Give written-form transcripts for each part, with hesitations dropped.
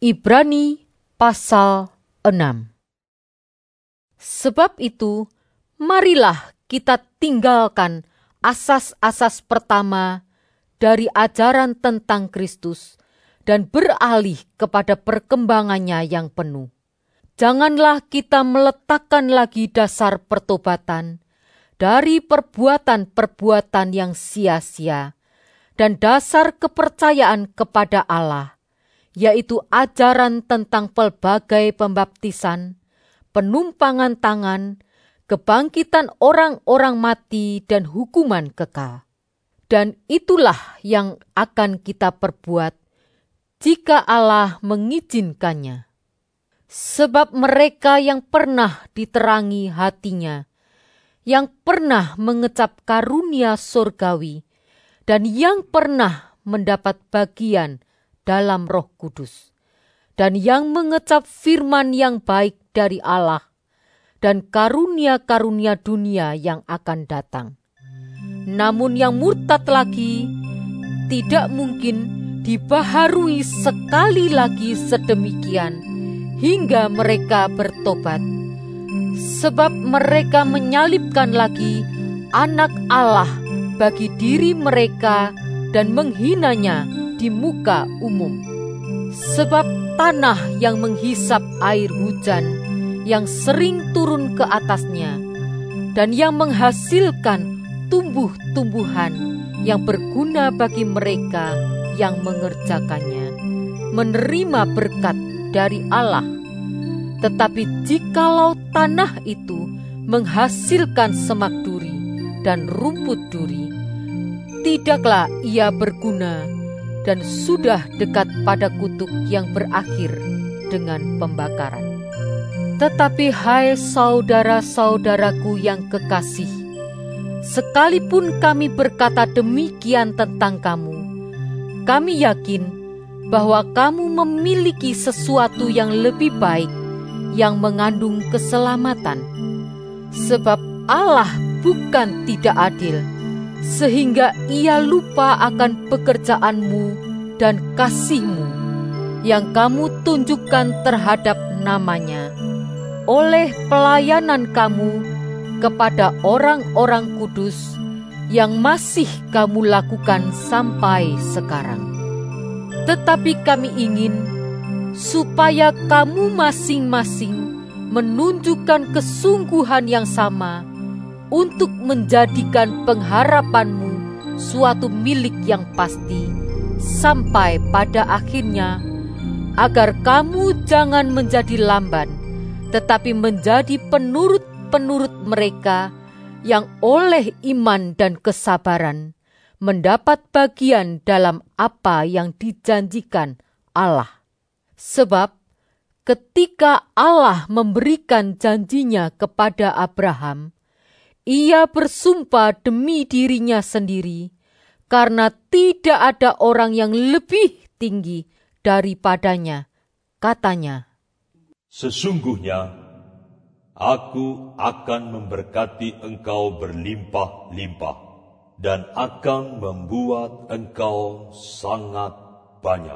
Ibrani pasal 6. Sebab itu, marilah kita tinggalkan asas-asas pertama dari ajaran tentang Kristus dan beralih kepada perkembangannya yang penuh. Janganlah kita meletakkan lagi dasar pertobatan dari perbuatan-perbuatan yang sia-sia dan dasar kepercayaan kepada Allah, yaitu ajaran tentang pelbagai pembaptisan, penumpangan tangan, kebangkitan orang-orang mati, dan hukuman kekal. Dan itulah yang akan kita perbuat jika Allah mengizinkannya. Sebab mereka yang pernah diterangi hatinya, yang pernah mengecap karunia surgawi, dan yang pernah mendapat bagian dalam Roh Kudus, dan yang mengecap firman yang baik dari Allah, dan karunia-karunia dunia yang akan datang. Namun yang murtad lagi tidak mungkin dibaharui sekali lagi sedemikian hingga mereka bertobat, sebab mereka menyalibkan lagi anak Allah bagi diri mereka dan menghinanya di muka umum. Sebab tanah yang menghisap air hujan yang sering turun ke atasnya dan yang menghasilkan tumbuh-tumbuhan yang berguna bagi mereka yang mengerjakannya, menerima berkat dari Allah. Tetapi jikalau tanah itu menghasilkan semak duri dan rumput duri, tidaklah ia berguna dan sudah dekat pada kutuk yang berakhir dengan pembakaran. Tetapi hai saudara-saudaraku yang kekasih, sekalipun kami berkata demikian tentang kamu, kami yakin bahwa kamu memiliki sesuatu yang lebih baik yang mengandung keselamatan. Sebab Allah bukan tidak adil, sehingga ia lupa akan pekerjaanmu dan kasihmu yang kamu tunjukkan terhadap namanya oleh pelayanan kamu kepada orang-orang kudus yang masih kamu lakukan sampai sekarang. Tetapi kami ingin supaya kamu masing-masing menunjukkan kesungguhan yang sama untuk menjadikan pengharapanmu suatu milik yang pasti sampai pada akhirnya, agar kamu jangan menjadi lamban, tetapi menjadi penurut-penurut mereka yang oleh iman dan kesabaran mendapat bagian dalam apa yang dijanjikan Allah. Sebab ketika Allah memberikan janjinya kepada Abraham, ia bersumpah demi dirinya sendiri, karena tidak ada orang yang lebih tinggi daripadanya. Katanya, sesungguhnya aku akan memberkati engkau berlimpah-limpah dan akan membuat engkau sangat banyak.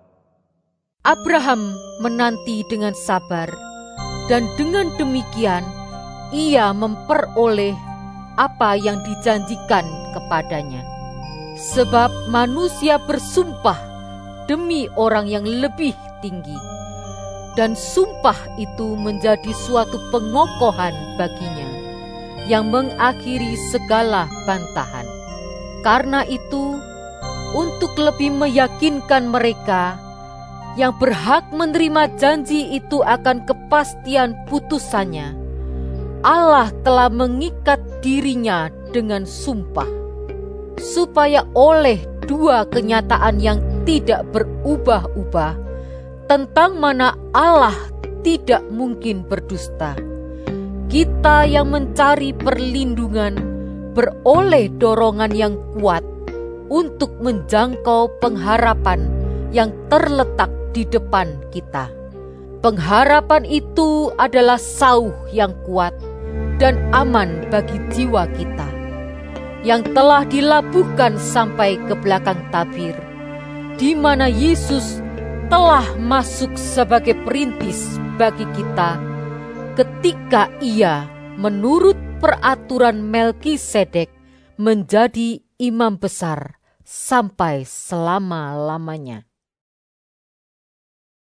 Abraham menanti dengan sabar, dan dengan demikian ia memperoleh apa yang dijanjikan kepadanya. Sebab manusia bersumpah demi orang yang lebih tinggi, dan sumpah itu menjadi suatu pengokohan baginya, yang mengakhiri segala bantahan. Karena itu, untuk lebih meyakinkan mereka yang berhak menerima janji itu akan kepastian putusannya, Allah telah mengikat dirinya dengan sumpah, supaya oleh dua kenyataan yang tidak berubah-ubah, tentang mana Allah tidak mungkin berdusta, kita yang mencari perlindungan beroleh dorongan yang kuat untuk menjangkau pengharapan yang terletak di depan kita. Pengharapan itu adalah sauh yang kuat dan aman bagi jiwa kita, yang telah dilabuhkan sampai ke belakang tabir, di mana Yesus telah masuk sebagai perintis bagi kita ketika ia menurut peraturan Melkisedek menjadi imam besar sampai selama-lamanya.